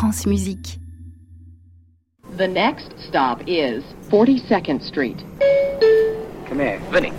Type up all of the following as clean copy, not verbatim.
France Musique. The next stop is 42nd Street. Come here, Vinny.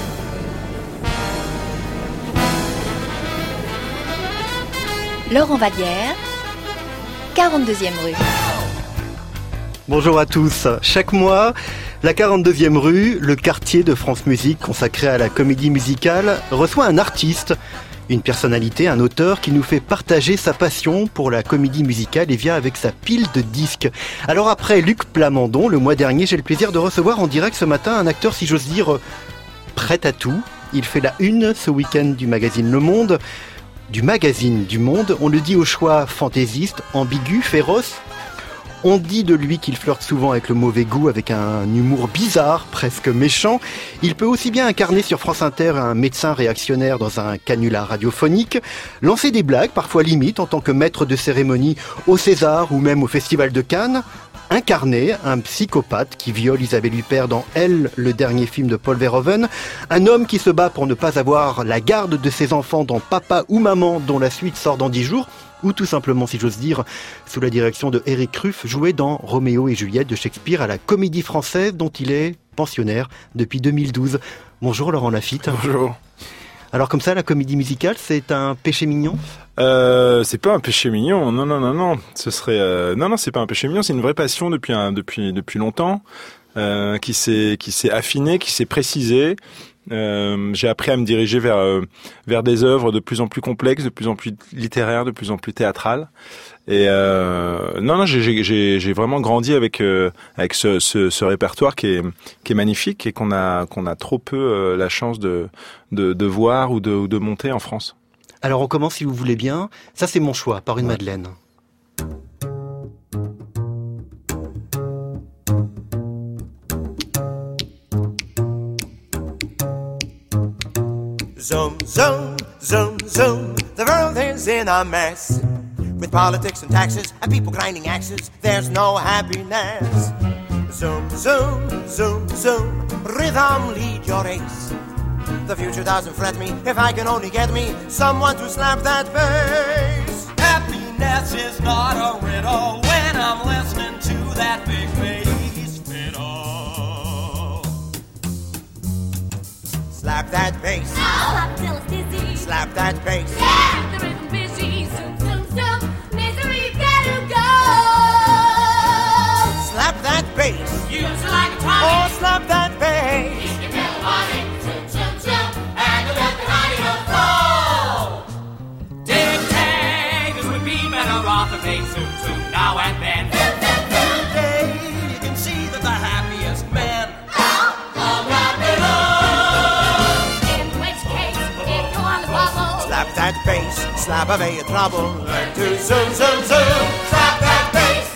Laurent Vallière, 42e rue. Bonjour à tous. Chaque mois, la 42e rue, le quartier de France Musique consacré à la comédie musicale, reçoit un artiste, une personnalité, un auteur qui nous fait partager sa passion pour la comédie musicale et vient avec sa pile de disques. Alors après Luc Plamondon, le mois dernier, j'ai le plaisir de recevoir en direct ce matin un acteur, si j'ose dire, prêt à tout. Il fait la une ce week-end du magazine Le Monde. Du magazine du Monde, on le dit au choix fantaisiste, ambigu, féroce. On dit de lui qu'il flirte souvent avec le mauvais goût, avec un humour bizarre, presque méchant. Il peut aussi bien incarner sur France Inter un médecin réactionnaire dans un canular radiophonique, lancer des blagues, parfois limites, en tant que maître de cérémonie au César ou même au Festival de Cannes, incarner un psychopathe qui viole Isabelle Huppert dans Elle, le dernier film de Paul Verhoeven, un homme qui se bat pour ne pas avoir la garde de ses enfants dans Papa ou Maman, dont la suite sort dans 10 jours, ou tout simplement, si j'ose dire, sous la direction de Éric Ruff, joué dans Roméo et Juliette de Shakespeare à la Comédie Française, dont il est pensionnaire depuis 2012. Bonjour Laurent Lafitte. Bonjour. Alors comme ça, la comédie musicale, c'est un péché mignon ? C'est pas un péché mignon, non. Ce serait, non, c'est pas un péché mignon, c'est une vraie passion depuis longtemps, qui s'est affinée, qui s'est précisée. J'ai appris à me diriger vers des œuvres de plus en plus complexes, de plus en plus littéraires, de plus en plus théâtrales. Et j'ai vraiment grandi avec ce répertoire qui est magnifique et qu'on a trop peu la chance de voir ou de monter en France. Alors on commence, si vous voulez bien. Ça, c'est Mon choix, par une Madeleine. Zoom, zoom, zoom, zoom, the world is in a mess. With politics and taxes and people grinding axes, there's no happiness. Zoom, zoom, zoom, zoom, rhythm lead your race. The future doesn't fret me if I can only get me someone to slap that bass. Happiness is not a riddle when I'm listening to that big bass fiddle. Slap that bass. Slap till it's dizzy. Slap that bass. Yeah, the rhythm busy. Zoom, zoom, zoom. Misery gotta go. Slap that bass. Use it like a tonic. Oh, slap that bass. If you feel wanting. Zoom, zoom, zoom. And let the radio flow. Dictators would be better off if they zoom, zoom now and then. Today you can see that the happiest men All wrap it up. In which case, if you want to bubble. slap that bass, slap away your trouble. Learn to zoom, zoom, zoom. Slap that bass.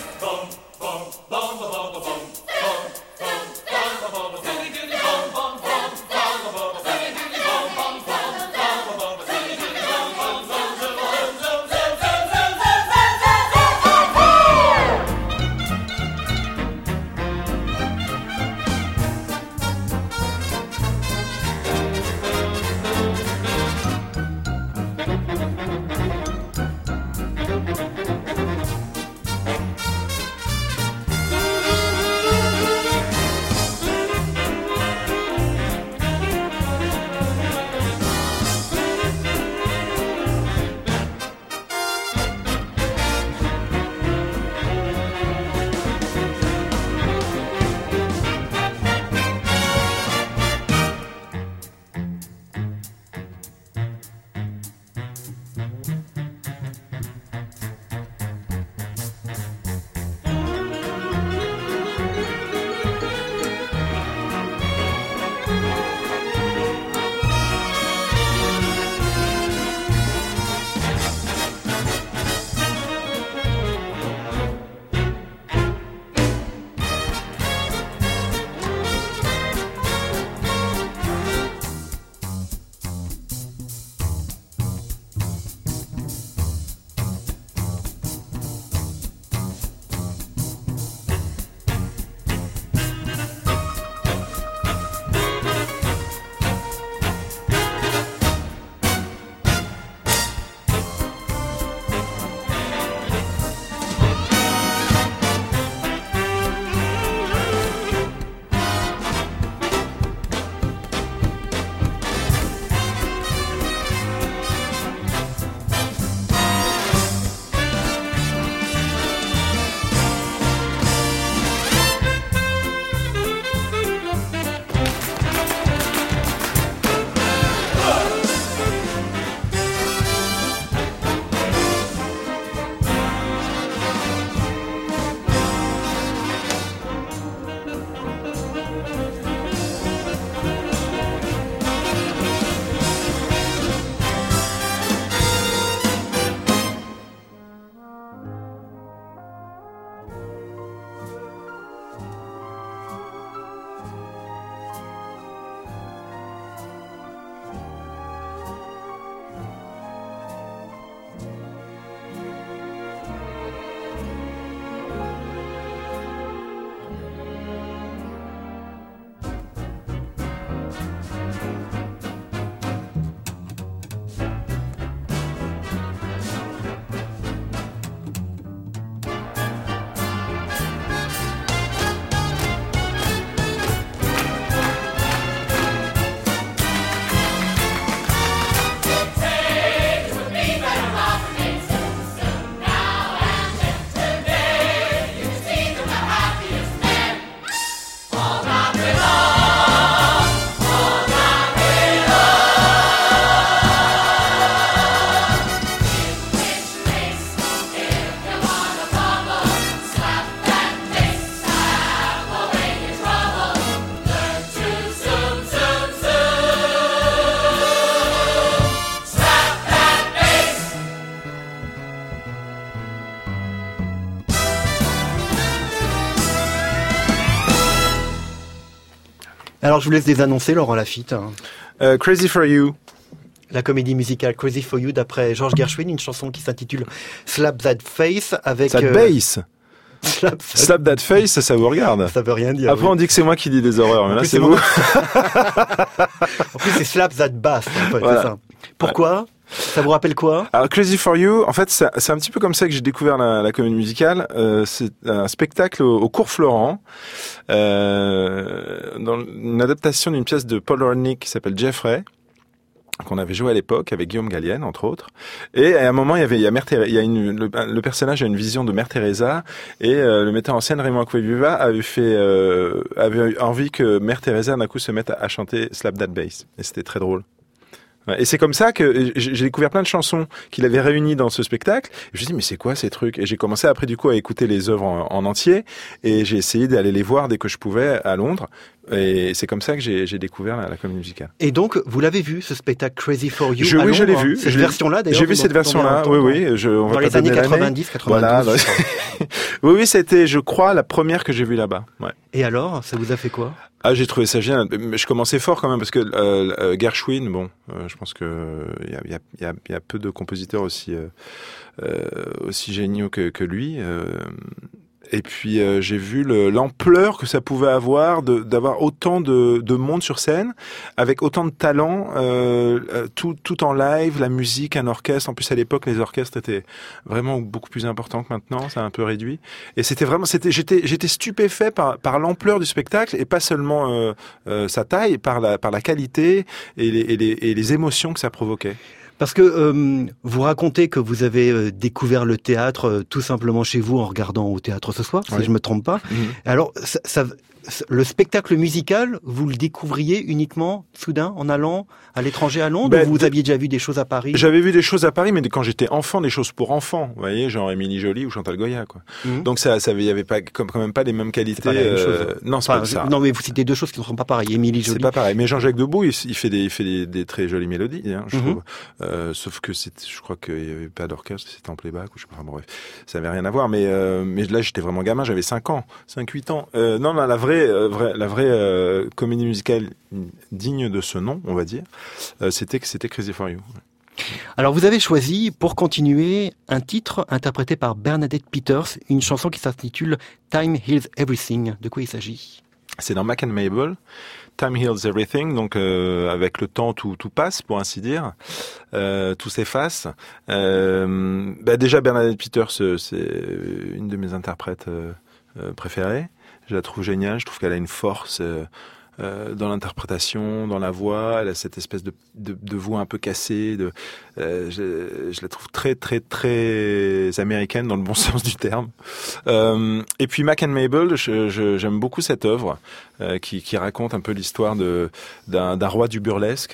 Alors je vous laisse les annoncer, Laurent Lafitte. Crazy for You. La comédie musicale Crazy for You d'après George Gershwin, une chanson qui s'intitule Slap That Face avec... That bass. Slap That Face, ça vous regarde. Ça veut rien dire. Après, on dit que c'est moi qui dis des horreurs, mais là, c'est vous. En plus, c'est Slap That Bass, en fait, voilà. c'est ça. Pourquoi ? Ça vous rappelle quoi ? Alors, Crazy for You, en fait, c'est un petit peu comme ça que j'ai découvert la comédie musicale. C'est un spectacle au Cours Florent, dans une adaptation d'une pièce de Paul Rodnick qui s'appelle Jeffrey, qu'on avait joué à l'époque avec Guillaume Gallienne, entre autres. Et à un moment, le personnage a une vision de Mère Teresa, et le metteur en scène Raymond Acquaviva avait envie que Mère Teresa d'un coup se mette à chanter Slap That Bass. Et c'était très drôle. Et c'est comme ça que j'ai découvert plein de chansons qu'il avait réunies dans ce spectacle. Et je me suis dit, mais c'est quoi ces trucs ? Et j'ai commencé après du coup à écouter les œuvres en entier. Et j'ai essayé d'aller les voir dès que je pouvais à Londres. Et c'est comme ça que j'ai découvert la comédie musicale. Et donc, vous l'avez vu, ce spectacle Crazy for You à Oui, je l'ai Londres, vu. Cette version-là, d'ailleurs. J'ai vu cette version-là, oui. On va dans les années 90, 92. Voilà. Oui, c'était, je crois, la première que j'ai vue là-bas. Ouais. Et alors, ça vous a fait quoi ? Ah, j'ai trouvé ça génial. Je commençais fort quand même parce que Gershwin, je pense que il y a peu de compositeurs aussi géniaux que lui. Et puis j'ai vu l'ampleur que ça pouvait avoir d'avoir autant de monde sur scène avec autant de talent, tout en live, la musique, un orchestre. En plus à l'époque les orchestres étaient vraiment beaucoup plus importants que maintenant, ça a un peu réduit. Et j'étais stupéfait par l'ampleur du spectacle et pas seulement sa taille, par la qualité et les émotions que ça provoquait. Parce que vous racontez que vous avez découvert le théâtre tout simplement chez vous en regardant au théâtre ce soir, si je me trompe pas. Mmh. Alors, le spectacle musical, vous le découvriez uniquement soudain en allant à l'étranger à Londres, ou vous aviez déjà vu des choses à Paris ? J'avais vu des choses à Paris, mais quand j'étais enfant, des choses pour enfants, vous voyez, genre Émilie Joly ou Chantal Goya, quoi. Mmh. Donc il y avait pas quand même pas les mêmes qualités. C'est pas la même chose. Non, c'est pas ça. Non, mais vous citez deux choses qui ne sont pas pareilles. Émilie Joly. C'est pas pareil. Mais Jean-Jacques Debout, il fait des très jolies mélodies, hein, je trouve. Sauf que je crois qu'il y avait pas d'orchestre, c'était en playback ou je sais pas. Bref, ça avait rien à voir. Mais là, j'étais vraiment gamin, j'avais 5 ans, 8 ans. Non, la vraie comédie musicale digne de ce nom, on va dire, c'était Crazy for You. Alors vous avez choisi, pour continuer, un titre interprété par Bernadette Peters, une chanson qui s'intitule Time Heals Everything. De quoi il s'agit ? C'est dans Mac and Mabel. Time Heals Everything, donc avec le temps tout passe, pour ainsi dire, tout s'efface. Déjà Bernadette Peters, c'est une de mes interprètes préférées. Je la trouve géniale, je trouve qu'elle a une force dans l'interprétation, dans la voix, elle a cette espèce de voix un peu cassée, je la trouve très très très américaine dans le bon sens du terme. Et puis Mac and Mabel, j'aime beaucoup cette œuvre qui raconte un peu l'histoire d'un roi du burlesque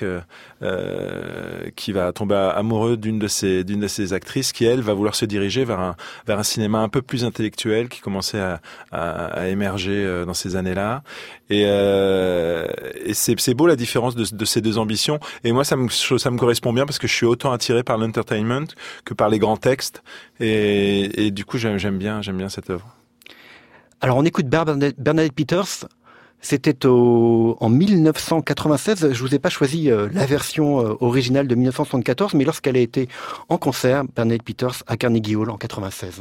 qui va tomber amoureux d'une de ses actrices qui elle va vouloir se diriger vers un cinéma un peu plus intellectuel qui commençait à émerger dans ces années-là. Et c'est beau la différence de ces deux ambitions. Et moi, ça me correspond bien parce que je suis autant attiré par l'entertainment que par les grands textes. Et du coup, j'aime bien cette œuvre. Alors, on écoute Bernadette Peters. C'était en 1996. Je vous ai pas choisi la version originale de 1974, mais lorsqu'elle a été en concert, Bernadette Peters à Carnegie Hall en 96.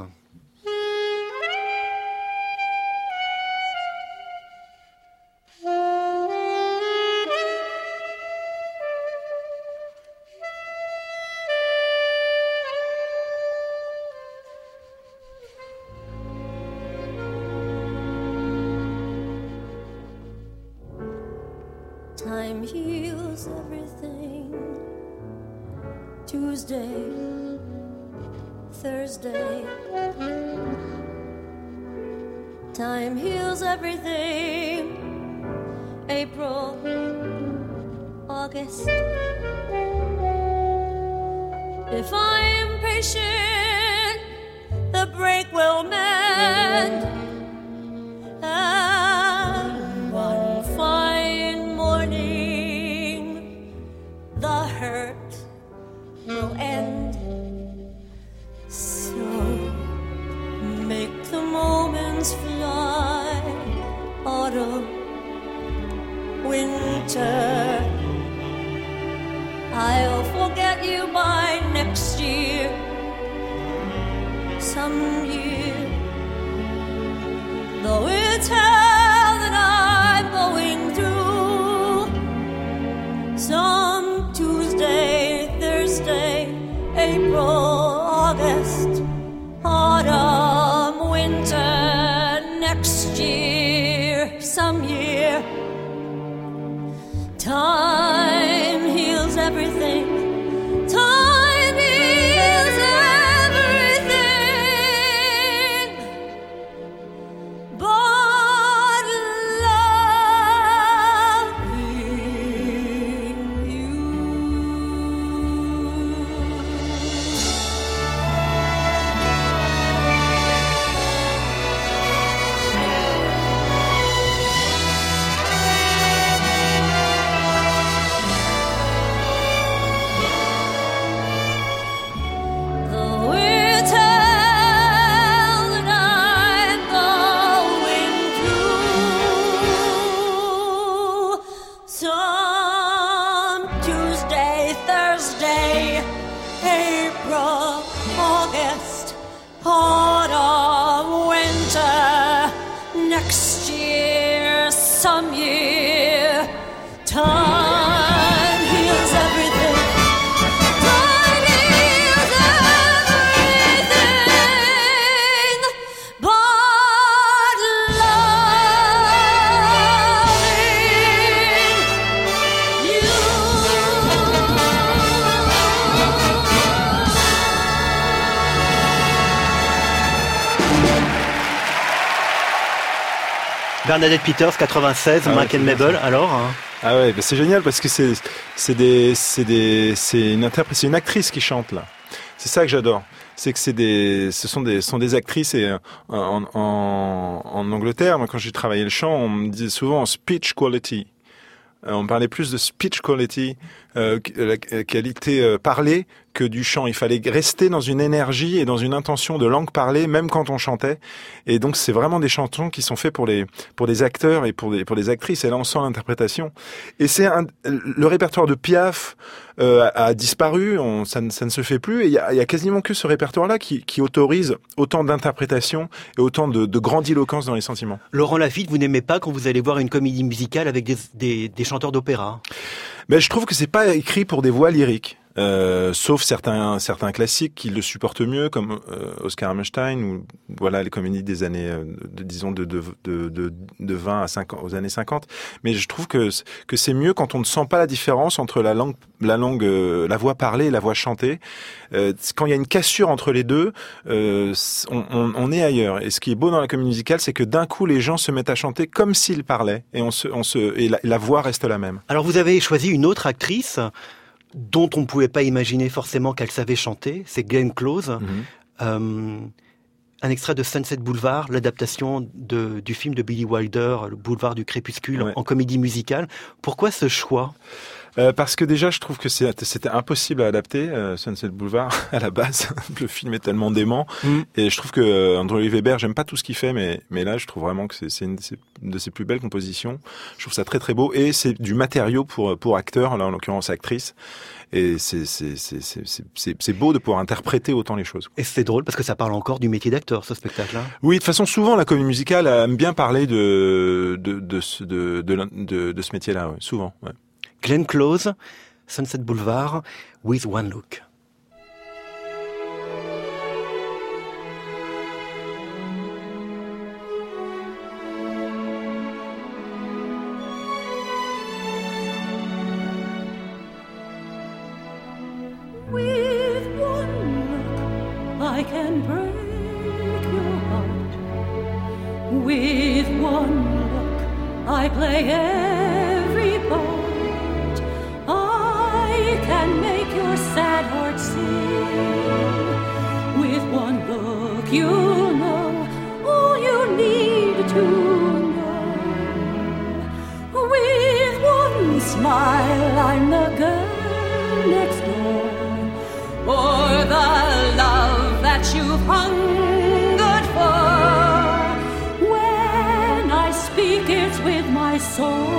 Time heals everything. Tuesday, Thursday. Time heals everything. April, August. If I am patient, the break will mend. And one fine morning, the hurt will end. So make the moments fly. Autumn, winter. some year. Though it's hell that I'm going through, some Tuesday, Thursday, April, August, autumn, winter, next year, some year. Time heals everything. Time heals everything. But loving you. Though it's hell that I'm going through, some Tuesday, Thursday, April, August, autumn, winter, next year, some year, time heals everything. Time heals everything, but loving you. Bernadette Peters, 96, Ah ouais, Mac c'est and bien Mabel, alors hein. Ah ouais, bah c'est génial parce que c'est une actrice qui chante là. C'est ça que j'adore. C'est que ce sont des actrices et en Angleterre, moi quand j'ai travaillé le chant, on me disait souvent speech quality. On parlait plus de speech quality, la qualité parlée, que du chant. Il fallait rester dans une énergie et dans une intention de langue parlée, même quand on chantait. Et donc, c'est vraiment des chansons qui sont faits pour des acteurs et pour des actrices. Et là, on sent l'interprétation. Et le répertoire de Piaf a disparu. Ça ne se fait plus. Et il y a quasiment que ce répertoire-là qui autorise autant d'interprétation et autant de grandiloquence dans les sentiments. Laurent Lafitte, vous n'aimez pas quand vous allez voir une comédie musicale avec des chanteurs d'opéra? Ben, je trouve que c'est pas écrit pour des voix lyriques. Sauf certains classiques qui le supportent mieux, comme Oscar Hammerstein ou voilà les comédies des années, disons de 20 à 50 aux années 50. Mais je trouve que c'est mieux quand on ne sent pas la différence entre la voix parlée et la voix chantée. Quand il y a une cassure entre les deux, on est ailleurs. Et ce qui est beau dans la comédie musicale, c'est que d'un coup les gens se mettent à chanter comme s'ils parlaient et la voix reste la même. Alors vous avez choisi une autre actrice dont on ne pouvait pas imaginer forcément qu'elle savait chanter, c'est Glenn Close. Un extrait de Sunset Boulevard, l'adaptation du film de Billy Wilder, Le Boulevard du Crépuscule, ouais, en comédie musicale. Pourquoi ce choix ? Parce que déjà, je trouve que c'était impossible à adapter, Sunset Boulevard, à la base. Le film est tellement dément. Et je trouve que Andrew Lloyd Webber, j'aime pas tout ce qu'il fait, mais là, je trouve vraiment que c'est une de ses plus belles compositions. Je trouve ça très très beau. Et c'est du matériau pour acteurs, là, en l'occurrence actrice. Et c'est beau de pouvoir interpréter autant les choses. Et c'est drôle parce que ça parle encore du métier d'acteur, ce spectacle-là. Oui, de toute façon, souvent, la comédie musicale aime bien parler de ce métier-là, ouais, souvent, ouais. Glenn Close, Sunset Boulevard, With One Look. With one look, I can break your heart. With one look, I play every part. I can make your sad heart sing. With one look, you'll know all you need to know. With one smile, I'm the girl next door. Or the love that you've hungered for. When I speak, it's with my soul.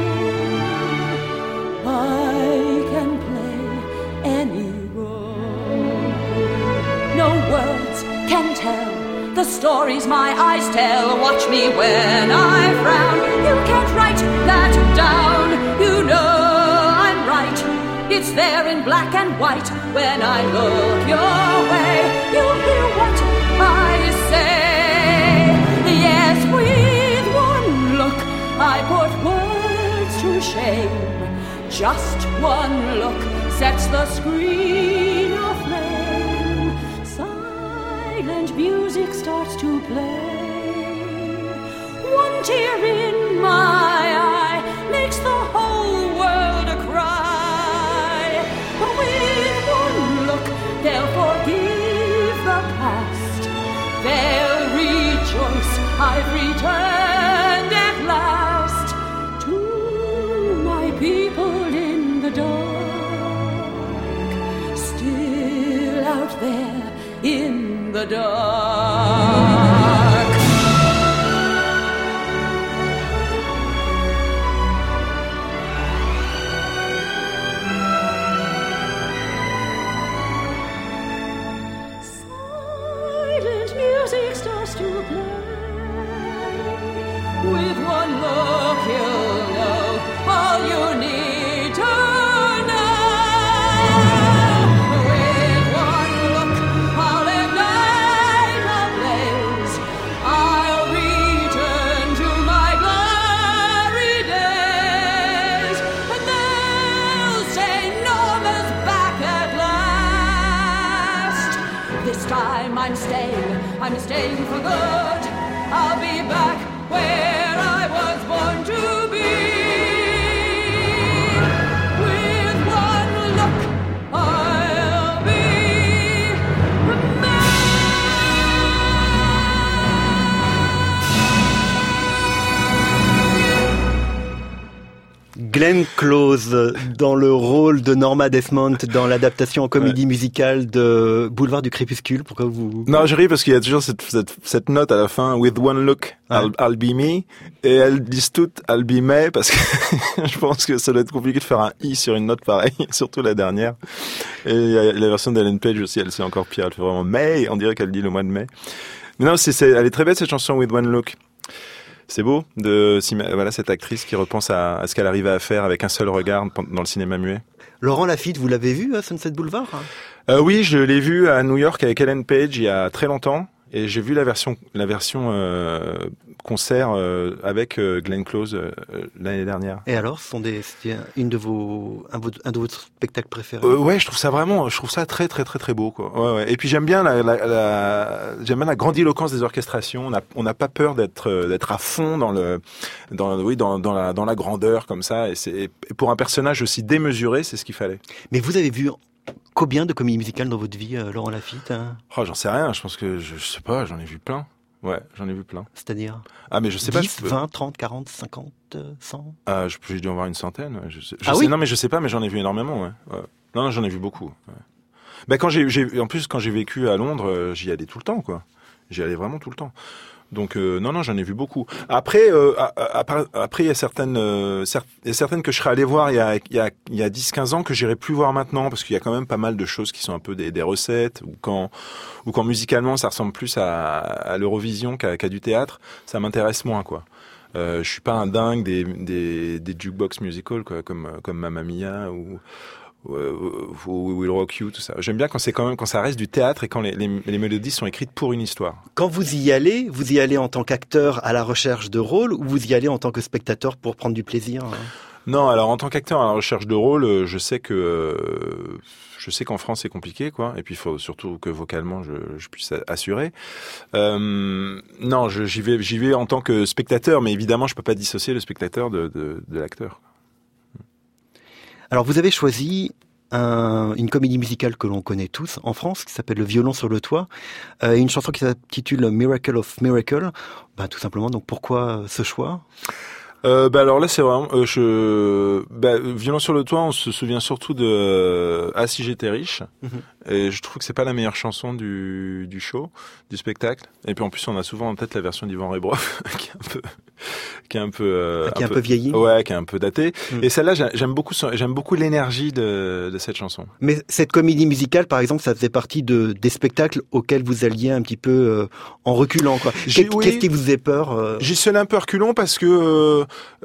I can play any role. No words can tell the stories my eyes tell. Watch me when I frown. You can't write that down. You know I'm right. It's there in black and white. When I look your way, you'll hear what I say. Yes, with one look I put words to shame. Just one look sets the screen aflame. Silent music starts to play. One tear in my eye makes the whole world cry. With one look they'll forgive the past. They'll rejoice I've returned at last to my people in the dark, still out there in the dark. Silent music starts to play. With one look you'll know all you need to know. With one look I'll ignite a blaze. I'll return to my glory days. And they'll say Norma's back at last. This time I'm staying for good. I'll be back where I was born to be. With one look, I'll be Glenn Close dans le rôle de Norma Desmond dans l'adaptation en comédie musicale de Boulevard du Crépuscule. Pourquoi vous... Non, je ris parce qu'il y a toujours cette note à la fin, with one look, I'll be me, et elles disent toutes I'll be me, parce que je pense que ça doit être compliqué de faire un i sur une note pareille, surtout la dernière. Et il y a la version d'Ellen Page aussi, elle c'est encore pire, elle fait vraiment May, on dirait qu'elle dit le mois de mai. Mais non, elle est très belle cette chanson with one look. C'est beau voilà cette actrice qui repense à ce qu'elle arrivait à faire avec un seul regard dans le cinéma muet. Laurent Lafitte, vous l'avez vu à Sunset Boulevard? Oui, je l'ai vu à New York avec Ellen Page il y a très longtemps. Et j'ai vu la version concert avec Glenn Close l'année dernière. Et alors, c'était un de vos spectacles préférés? Ouais, je trouve ça très très très très beau quoi. Ouais. Et puis j'aime bien la grandiloquence des orchestrations. On n'a pas peur d'être à fond dans la grandeur comme ça. Et pour un personnage aussi démesuré, c'est ce qu'il fallait. Mais vous avez vu combien de comédies musicales dans votre vie, Laurent Lafitte? Oh, j'en sais rien. Je pense que je sais pas. J'en ai vu plein. Ouais, j'en ai vu plein. C'est-à-dire? Ah, mais je sais 10, pas. 20, 30, 40, 50, 100? J'ai dû en voir une centaine. Oui? Non, mais je sais pas, mais j'en ai vu énormément, ouais. Non, j'en ai vu beaucoup. Ouais. Ben, quand j'ai vécu à Londres, j'y allais tout le temps, quoi. J'y allais vraiment tout le temps. Donc non, j'en ai vu beaucoup. Après, il y a certaines que je serais allé voir il y a 10-15 ans que j'irai plus voir maintenant parce qu'il y a quand même pas mal de choses qui sont un peu des recettes ou quand musicalement ça ressemble plus à l'Eurovision qu'à du théâtre, ça m'intéresse moins quoi. Je suis pas un dingue des jukebox musicals quoi, comme Mamma Mia ou We Will Rock You, tout ça. J'aime bien quand ça reste du théâtre et quand les mélodies sont écrites pour une histoire. Quand vous y allez en tant qu'acteur à la recherche de rôles ou vous y allez en tant que spectateur pour prendre du plaisir? Non, alors en tant qu'acteur à la recherche de rôles, je sais qu'en France c'est compliqué, quoi. Et puis il faut surtout que vocalement je puisse assurer. Non, j'y vais en tant que spectateur, mais évidemment je peux pas dissocier le spectateur de l'acteur. Alors vous avez choisi une comédie musicale que l'on connaît tous en France, qui s'appelle Le violon sur le toit, une chanson qui s'intitule Miracle of Miracle. Tout simplement, donc pourquoi ce choix? Alors là c'est vraiment Violon sur le toit, on se souvient surtout de Ah si j'étais riche. Et je trouve que c'est pas la meilleure chanson du show, du spectacle. Et puis en plus on a souvent en tête la version d'Yvan Rebroff qui est qui est un peu qui est un peu vieilli. Ouais, qui est un peu daté. Et celle-là, j'aime beaucoup l'énergie de cette chanson. Mais cette comédie musicale, par exemple, ça faisait partie des spectacles auxquels vous alliez un petit peu en reculant, quoi. Qu'est-ce qui vous faisait peur J'y suis allé un peu reculant parce que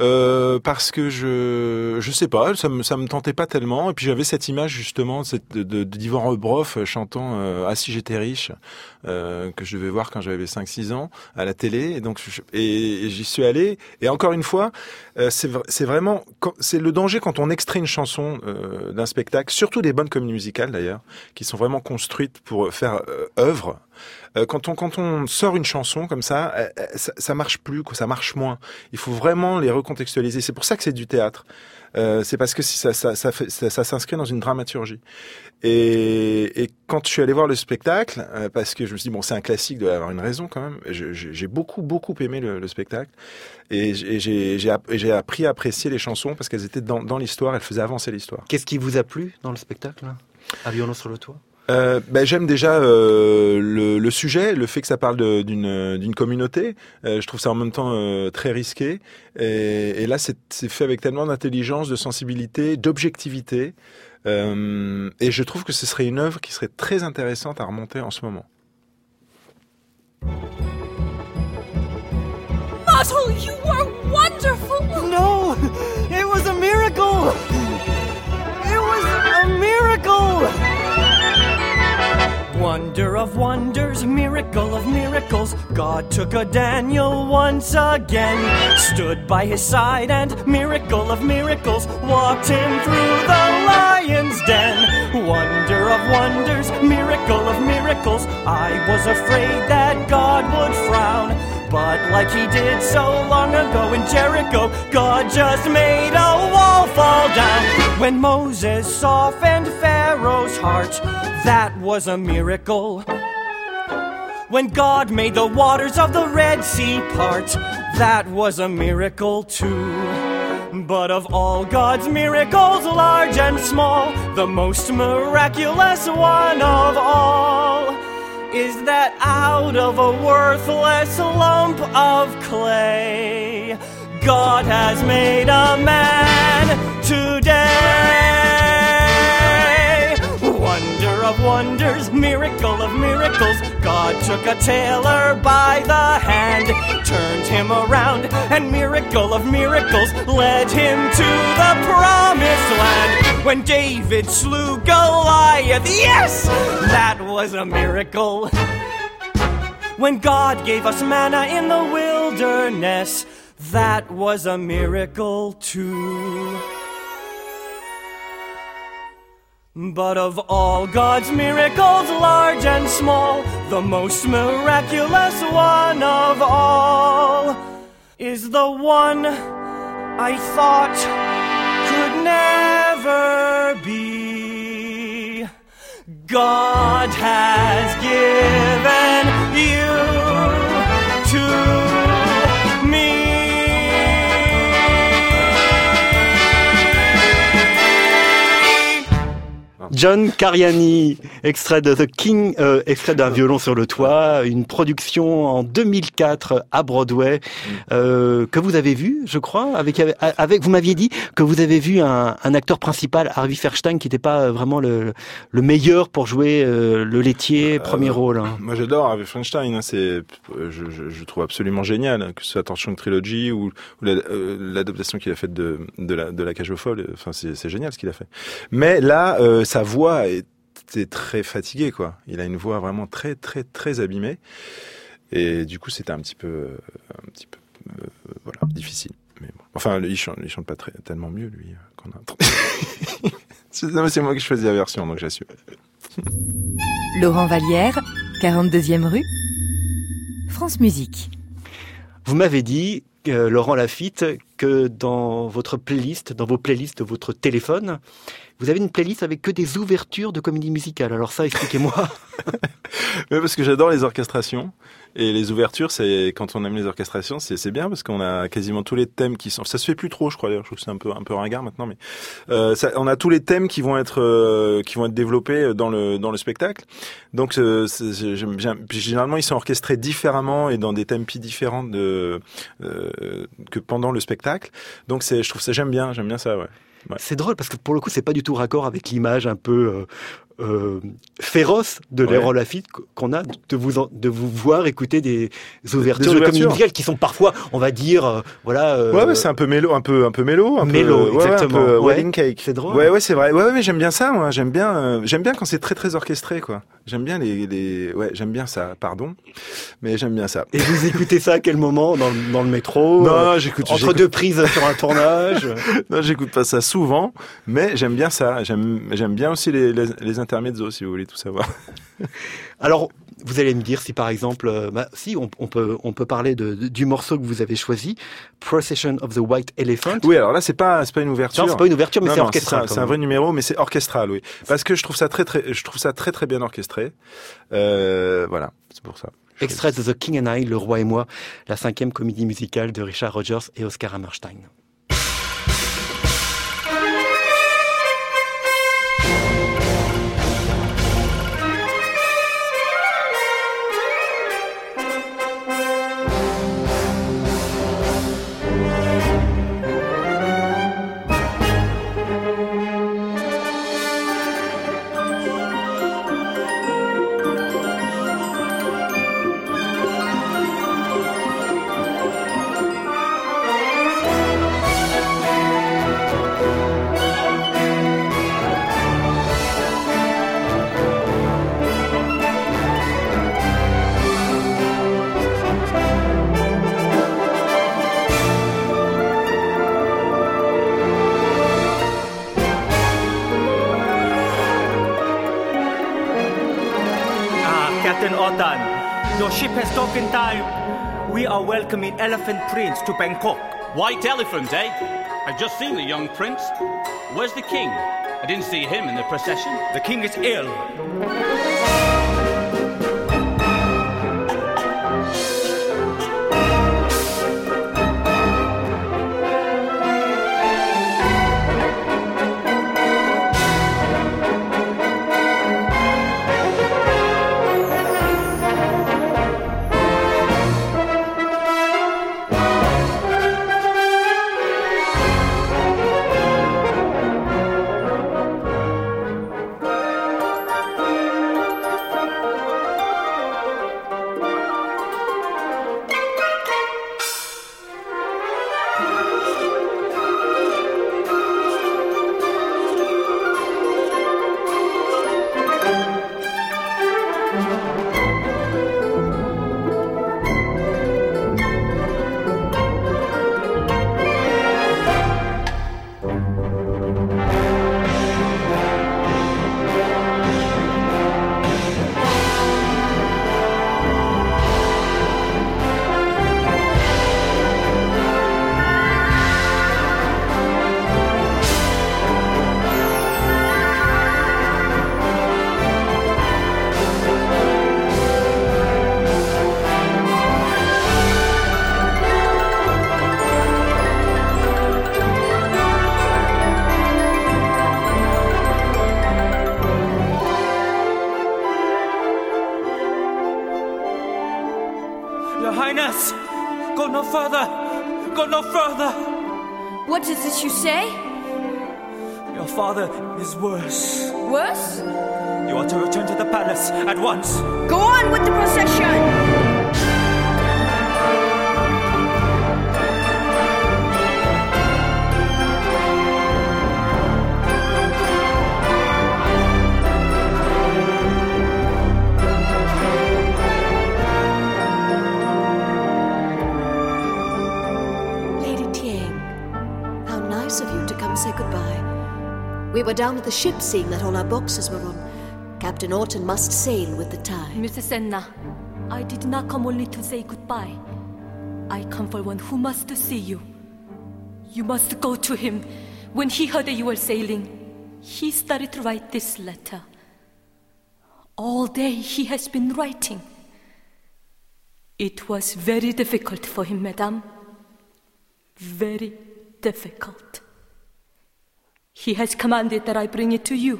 je sais pas, ça me tentait pas tellement. Et puis j'avais cette image justement d'Yvan Rebroff chantant Ah si j'étais riche, que je devais voir quand j'avais 5-6 ans à la télé. Et donc et j'y suis allé. Et encore une fois, c'est vraiment c'est le danger quand on extrait une chanson d'un spectacle, surtout des bonnes comédies musicales d'ailleurs, qui sont vraiment construites pour faire œuvre. Quand on sort une chanson comme ça, ça marche plus, quoi, ça marche moins. Il faut vraiment les recontextualiser. C'est pour ça que c'est du théâtre. C'est parce que ça s'inscrit dans une dramaturgie. Et quand je suis allé voir le spectacle, parce que je me suis dit bon, c'est un classique, doit y avoir une raison quand même. J'ai beaucoup aimé le spectacle et j'ai appris à apprécier les chansons parce qu'elles étaient dans l'histoire, elles faisaient avancer l'histoire. Qu'est-ce qui vous a plu dans le spectacle, là, À Violon sur le toit? J'aime déjà le sujet, le fait que ça parle d'une communauté. Je trouve ça en même temps très risqué. Et là, c'est fait avec tellement d'intelligence, de sensibilité, d'objectivité. Et je trouve que ce serait une œuvre qui serait très intéressante à remonter en ce moment. Otto, you are wonderful! No! It was a miracle! It was a miracle! Wonder of wonders, miracle of miracles, God took a Daniel once again, stood by his side and miracle of miracles, walked him through the lion's den. Wonder of wonders, miracle of miracles, I was afraid that God would frown, but like he did so long ago in Jericho, God just made a wall fall down. When Moses softened Pharaoh's heart, that was a miracle. When God made the waters of the Red Sea part, that was a miracle too. But of all God's miracles, large and small, the most miraculous one of all is that out of a worthless lump of clay, God has made a man today. Wonder of wonders, miracle of miracles, God took a tailor by the hand, turned him around, and miracle of miracles, led him to the promised land. When David slew Goliath, yes, that was a miracle. When God gave us manna in the wilderness, that was a miracle too. But of all God's miracles, large and small, the most miraculous one of all is the one I thought could never be. God has given you to me. John Cariani, extrait de The King, extrait d'un violon sur le toit, une production en 2004 à Broadway, que vous avez vu, je crois, avec vous m'aviez dit que vous avez vu un acteur principal, Harvey Fierstein, qui n'était pas vraiment le meilleur pour jouer le laitier, premier rôle. Hein. Moi j'adore Harvey Fierstein, hein, je trouve absolument génial, que ce soit Torchwood Trilogy ou l'adaptation qu'il a faite de la Cage aux Folles, enfin c'est génial ce qu'il a fait. Mais là, sa voix était très fatiguée, quoi. Il a une voix vraiment très très très abîmée, et du coup c'était un petit peu voilà, difficile. Mais bon. Enfin, il chante pas tellement mieux lui qu'on a. C'est moi qui choisis la version, donc j'assume. Laurent Vallière, 42e rue, France Musique. Vous m'avez dit, Laurent Lafitte, que dans vos playlists de votre téléphone, vous avez une playlist avec que des ouvertures de comédie musicale. Alors ça, expliquez-moi. Oui, parce que j'adore les orchestrations. Et les ouvertures, c'est quand on aime les orchestrations, c'est bien parce qu'on a quasiment tous les thèmes qui sont. Ça se fait plus trop, je crois. D'ailleurs, je trouve que c'est un peu ringard maintenant, mais on a tous les thèmes qui vont être développés dans le spectacle. Donc j'aime bien. Puis, généralement, ils sont orchestrés différemment et dans des tempi différents que pendant le spectacle. Donc je trouve ça j'aime bien ça, ouais. Ouais. C'est drôle parce que pour le coup, c'est pas du tout raccord avec l'image un peu féroce de l'Héros Lafitte qu'on a de vous voir écouter des ouvertures de comédie musicale qui sont parfois, on va dire, ouais, c'est un peu mélo, un peu mélo, exactement. Un peu wedding cake. C'est drôle. Ouais, c'est vrai. Ouais, mais j'aime bien ça, moi. J'aime bien quand c'est très très orchestré, quoi. J'aime bien j'aime bien ça. Pardon, mais j'aime bien ça. Et vous écoutez ça à quel moment dans le métro? Non, j'écoute deux prises sur un tournage. Non, j'écoute pas ça souvent, mais j'aime bien ça. J'aime bien aussi les intermezzo, si vous voulez tout savoir. Alors, vous allez me dire si par exemple, si on peut parler du morceau que vous avez choisi, Procession of the White Elephant. Oui, alors là c'est pas une ouverture. Non, c'est pas une ouverture, mais c'est orchestral. C'est un vrai numéro, mais c'est orchestral, oui. Parce que je trouve ça très bien orchestré. Voilà, c'est pour ça. Extrait de The King and I, Le Roi et moi, la 5e comédie musicale de Richard Rodgers et Oscar Hammerstein. Captain Otan, your ship has docked in time. We are welcoming Elephant Prince to Bangkok. White elephant, eh? I've just seen the young prince. Where's the king? I didn't see him in the procession. The king is ill. Go no further! Go no further! What is this you say? Your father is worse. Worse? You are to return to the palace at once. Go on with the procession! Say goodbye. We were down at the ship seeing that all our boxes were on. Captain Orton must sail with the tide. Mrs. Senna, I did not come only to say goodbye. I come for one who must see you. You must go to him when he heard that you were sailing. he started to write this letter. All day he has been writing. It was very difficult for him, madame. Very difficult. He has commanded that I bring it to you.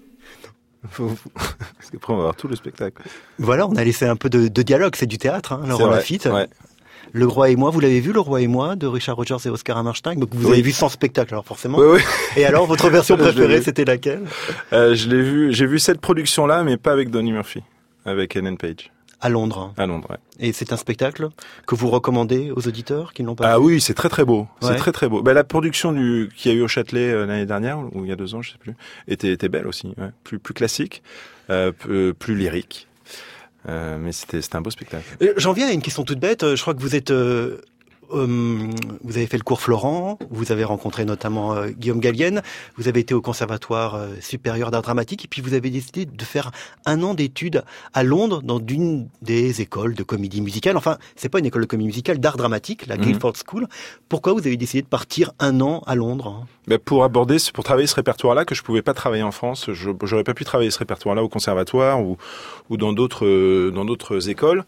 Parce qu'après, on va voir tout le spectacle. Voilà, on a laissé un peu de dialogue, c'est du théâtre, Laurent Lafitte. Ouais. Le Roi et moi, vous l'avez vu, Le Roi et moi, de Richard Rodgers et Oscar Hammerstein. Donc vous avez vu sans spectacle, alors forcément. Oui. Et alors, votre version préférée, c'était laquelle? Je l'ai vu. J'ai vu cette production-là, mais pas avec Donnie Murphy, avec Ellen Page. À Londres. À Londres, ouais. Et c'est un spectacle que vous recommandez aux auditeurs qui ne l'ont pas vu? Ah oui, c'est très très beau. Ouais. C'est très très beau. La production qu'il y a eu au Châtelet l'année dernière, ou il y a 2 ans, je sais plus, était belle aussi. Ouais. Plus classique, plus lyrique. Mais c'était un beau spectacle. J'en viens à une question toute bête. Je crois que vous êtes... vous avez fait le cours Florent, vous avez rencontré notamment Guillaume Gallienne, vous avez été au Conservatoire supérieur d'art dramatique, et puis vous avez décidé de faire 1 an d'études à Londres dans une des écoles de comédie musicale. Enfin, c'est pas une école de comédie musicale, d'art dramatique, la Guildford School. Pourquoi vous avez décidé de partir 1 an à Londres? Pour travailler ce répertoire-là que je pouvais pas travailler en France. J'aurais pas pu travailler ce répertoire-là au Conservatoire ou dans d'autres écoles.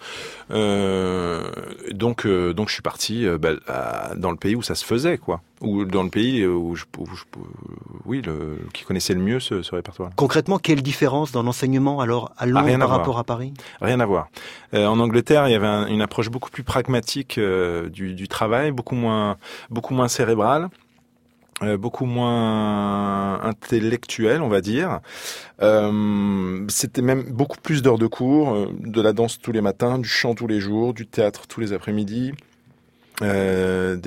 Donc je suis parti dans le pays où ça se faisait, quoi, ou dans le pays qui connaissait le mieux ce répertoire. Concrètement, quelle différence dans l'enseignement alors à Londres par rapport à Paris? Rien à voir. En Angleterre, il y avait une approche beaucoup plus pragmatique du travail, beaucoup moins cérébrale. Beaucoup moins intellectuel, on va dire. C'était même beaucoup plus d'heures de cours, de la danse tous les matins, du chant tous les jours, du théâtre tous les après-midi. On avait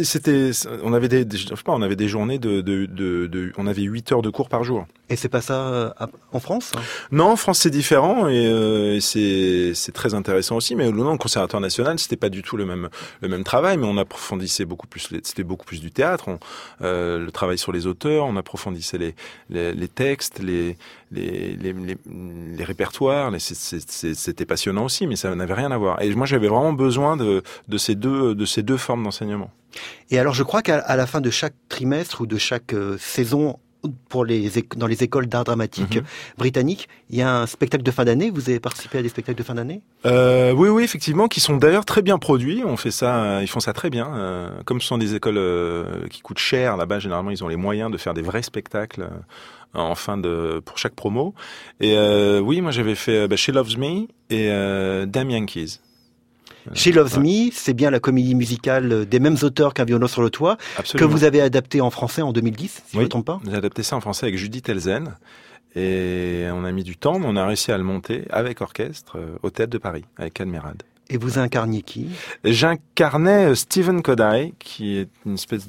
des journées on avait 8 heures de cours par jour. Et c'est pas ça en France? Non, en France c'est différent et c'est très intéressant aussi. Mais non, au Conservatoire national c'était pas du tout le même travail, mais on approfondissait beaucoup plus. C'était beaucoup plus du théâtre. Le travail sur les auteurs, on approfondissait les textes, les répertoires. C'était passionnant aussi, mais ça n'avait rien à voir. Et moi j'avais vraiment besoin de ces deux formes d'enseignement. Et alors je crois qu'à la fin de chaque trimestre ou de chaque saison dans les écoles d'art dramatique britanniques, il y a un spectacle de fin d'année. Vous avez participé à des spectacles de fin d'année? Oui, effectivement, qui sont d'ailleurs très bien produits. Ils font ça très bien. Comme ce sont des écoles qui coûtent cher là-bas, généralement ils ont les moyens de faire des vrais spectacles pour chaque promo. Et oui, moi j'avais fait She Loves Me et Damn Yankees. She Loves Me, c'est bien la comédie musicale des mêmes auteurs qu'un violon sur le toit, Absolument. Que vous avez adapté en français en 2010, si je ne me trompe pas. J'ai adapté ça en français avec Judith Elzen, et on a mis du temps, mais on a réussi à le monter avec orchestre au Théâtre de Paris, avec Admirade. Et vous incarniez qui? J'incarnais Stephen Kodai, qui est une espèce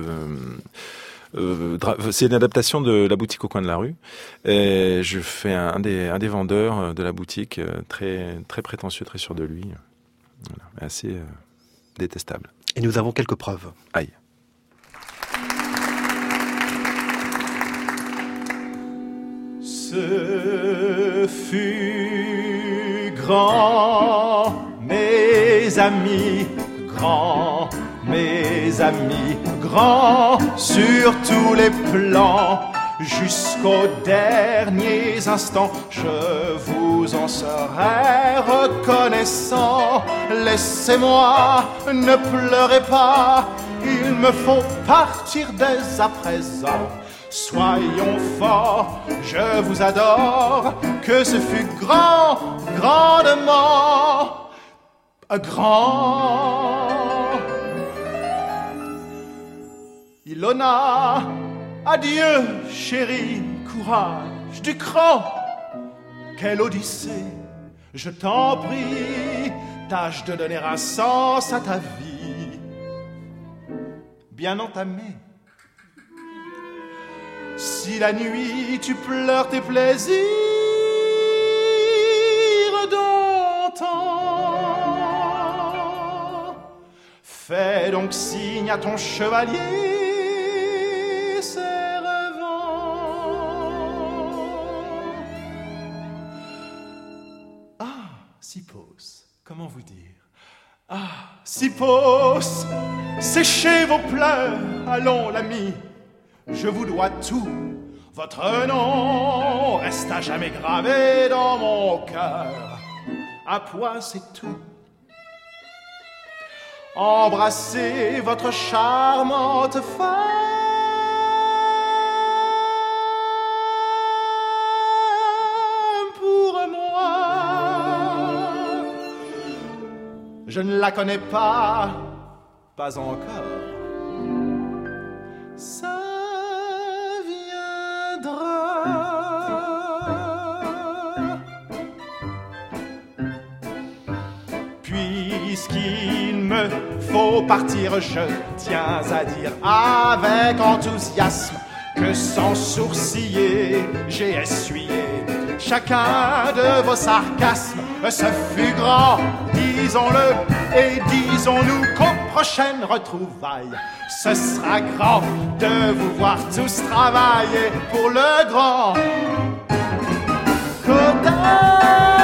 c'est une adaptation de La boutique au coin de la rue. Et je fais un des vendeurs de la boutique, très, très prétentieux, très sûr de lui. Voilà, assez détestable. Et nous avons quelques preuves. Aïe. Ce fut grand, mes amis, grand, mes amis, grand sur tous les plans. Jusqu'aux derniers instants, je vous en serai reconnaissant. Laissez-moi, ne pleurez pas, il me faut partir dès à présent. Soyons forts, je vous adore, que ce fut grand, grandement grand. Ilona, adieu, chérie, courage du cran. Quelle odyssée, je t'en prie, tâche de donner un sens à ta vie. Bien entamée. Si la nuit tu pleures tes plaisirs d'antan, fais donc signe à ton chevalier. Sipos, comment vous dire? Ah, Sipos, séchez vos pleurs, allons l'ami, je vous dois tout, Votre nom reste à jamais gravé dans mon cœur. Un point, c'est tout. Embrassez votre charmante femme. Pour moi, je ne la connais pas encore. Ça puisqu'il me faut partir, je tiens à dire avec enthousiasme que sans sourciller, j'ai essuyé chacun de vos sarcasmes. Ce fut grand, disons-le, et disons-nous qu'aux prochaines retrouvailles, ce sera grand de vous voir tous travailler pour le grand Godard.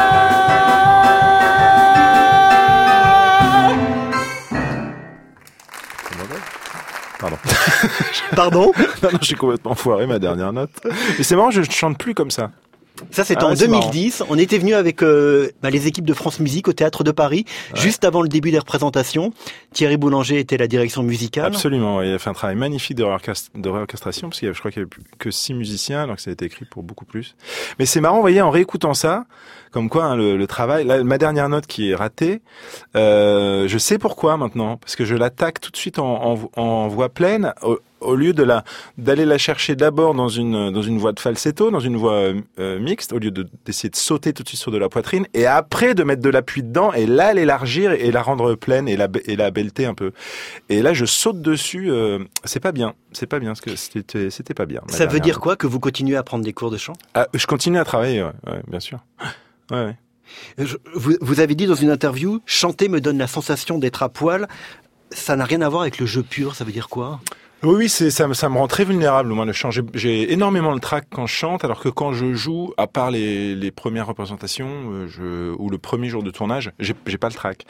Pardon. Pardon? Non, j'ai complètement foiré ma dernière note. Mais c'est marrant, je ne chante plus comme ça. Ça, c'était en 2010. On était venu avec les équipes de France Musique au Théâtre de Paris, juste avant le début des représentations. Thierry Boulanger était la direction musicale. Absolument, il a fait un travail magnifique de réorchestration, parce je crois qu'il n'y avait plus que 6 musiciens, alors que ça a été écrit pour beaucoup plus. Mais c'est marrant, vous voyez, en réécoutant ça, comme quoi hein, le travail, là, ma dernière note qui est ratée, je sais pourquoi maintenant, parce que je l'attaque tout de suite en voix pleine, au lieu d'aller la chercher d'abord dans une voix de falsetto, dans une voix mixte, au lieu d'essayer de sauter tout de suite sur de la poitrine, et après de mettre de l'appui dedans, et là l'élargir et la rendre pleine et la belleter un peu. Et là je saute dessus, c'est pas bien, parce que c'était pas bien. Ça veut dire quoi, que vous continuez à prendre des cours de chant? Je continue à travailler, ouais, bien sûr. Ouais. Vous avez dit dans une interview, chanter me donne la sensation d'être à poil. Ça n'a rien à voir avec le jeu pur, ça veut dire quoi? Oui, ça me rend très vulnérable, moi, le chant. J'ai énormément le trac quand je chante, alors que quand je joue, à part les premières représentations, ou le premier jour de tournage, j'ai pas le trac.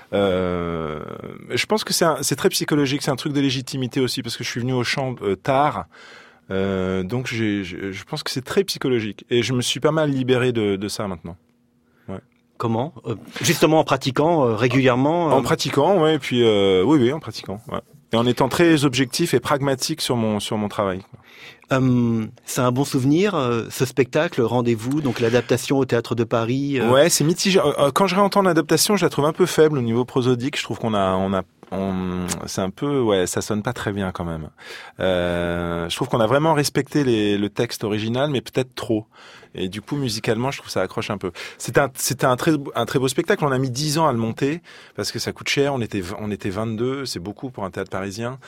Je pense que c'est très psychologique, c'est un truc de légitimité aussi, parce que je suis venu au chant tard. Donc je pense que c'est très psychologique. Et je me suis pas mal libéré de ça maintenant. Ouais. Comment? Justement en pratiquant régulièrement En pratiquant, ouais, et puis oui, en pratiquant, ouais. Et en étant très objectif et pragmatique sur mon travail. C'est un bon souvenir, ce spectacle, Rendez-vous, donc l'adaptation au Théâtre de Paris. Ouais, c'est mitigé. Quand je réentends l'adaptation, je la trouve un peu faible au niveau prosodique. Je trouve c'est un peu, ouais, ça sonne pas très bien quand même. Je trouve qu'on a vraiment respecté le texte original, mais peut-être trop. Et du coup, musicalement, je trouve que ça accroche un peu. C'était un très beau spectacle. On a mis 10 ans à le monter parce que ça coûte cher. On était 22, c'est beaucoup pour un théâtre parisien.